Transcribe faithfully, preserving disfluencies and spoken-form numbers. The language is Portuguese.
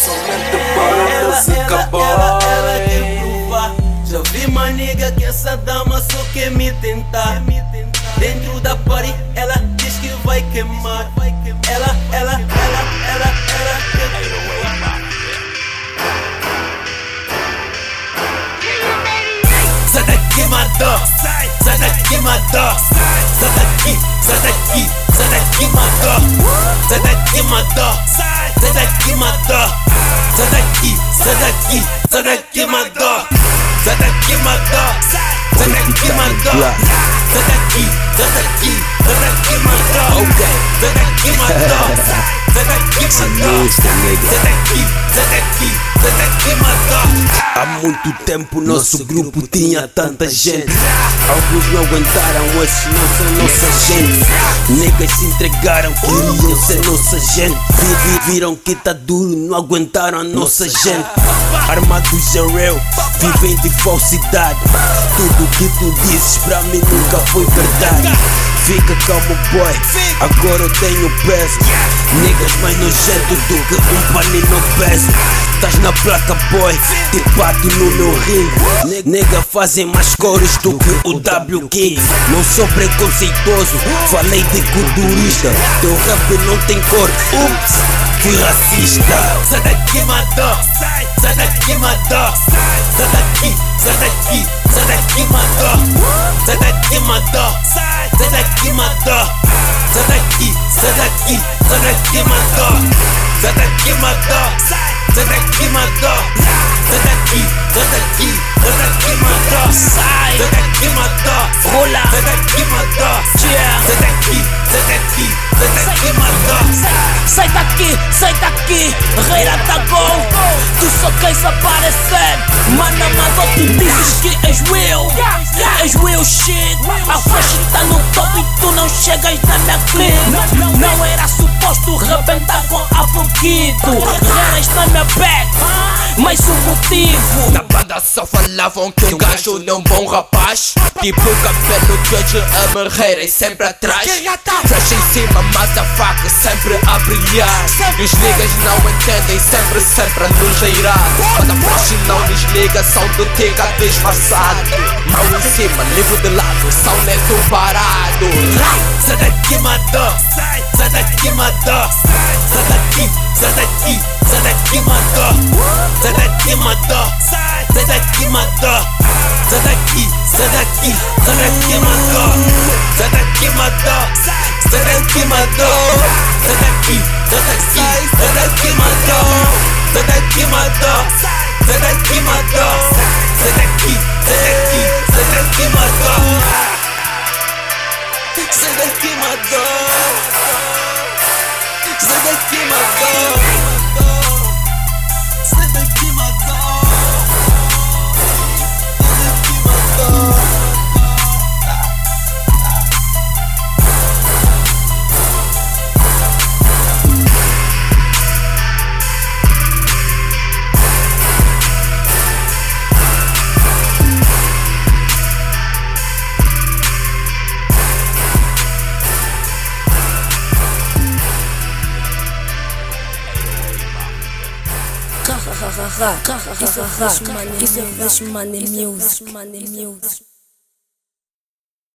somente para música boy. Ela, ela quer provar. Já vi uma nega que essa dama só quer me tentar. Dentro da party ela diz que vai queimar. Ela, ela, ela, ela, ela quer provar. Sai daqui, madó. Sai daqui, madó. Sai daqui, sai daqui, sai daqui, madó. Sai daqui, madó. Sai daqui, madó. Sai daqui, sai daqui, sai daqui, madó. Sai daqui, madó. Sai daqui, madó. Sai daqui, sai daqui, sai daqui, madó. Sai daqui, madó. Sai daqui, madó. Sai daqui, sai daqui, sai daqui, madó. Há muito tempo nosso grupo tinha tanta gente. Alguns não aguentaram, esses não são nossa gente. Negas se entregaram, queriam ser nossa gente. Vi- Viram que tá duro, não aguentaram a nossa gente. Armados é real, vivem de falsidade. Tudo que tu dizes pra mim nunca foi verdade. Fica calmo boy, agora eu tenho peso. Negas mais nojento do que um panino peso. Estás na placa boy, te bato no meu ringue. Nega fazem mais cores do que o W King. Não sou preconceituoso, falei de culturista. Teu rap não tem cor, ups, fui racista. Sai daqui, madó. Sai daqui, madó. Sai daqui, sai daqui, sai daqui, madó. Sai daqui, madó. Sai daqui, madó. Sai daqui, sai daqui, sai daqui, madó. Sai daqui, madó. Sai daqui, madó. Sai daqui, sai daqui, sai daqui, madó. Sai daqui, madó. Rola. Sai daqui, madó. Sai daqui, sai daqui, sai daqui, madó. Sai daqui, sai daqui, reira da gol. Tu só queres aparecer, mana, mas ou tu dizes que és real. És real shit. A fresh tá no top e tu não chegas na minha clique. Não era suposto rebentar com Afro Kid. Reiras na minha back, mais um motivo. Na banda só falavam que um gajo não é um bom rapaz. Tipo cabelo de amarreira e sempre atrás. Fresh em cima, mas a faca sempre a brilhar. E os niggas não entendem, sempre, sempre a nos leirar. Quando a fresh não desliga, som do tiga disfarçado. Mão em cima, livro de lado, som neto parado. Sai daqui, madó. Sai daqui, madó. Sai daqui, sai daqui, sai daqui, madó. Sai daqui, madó. Sai daqui, madó. Sai daqui, sai daqui, sai daqui, madó. Sai daqui, madó. Sai daqui, madó. Sai daqui, sai daqui, sai daqui, madó. Sai daqui, madó. Sai daqui, madó. Sai daqui, sai daqui, sai daqui, madó. Sai daqui, madó. Sai daqui, madó. Sai daqui, madó. Isso é fresh money music.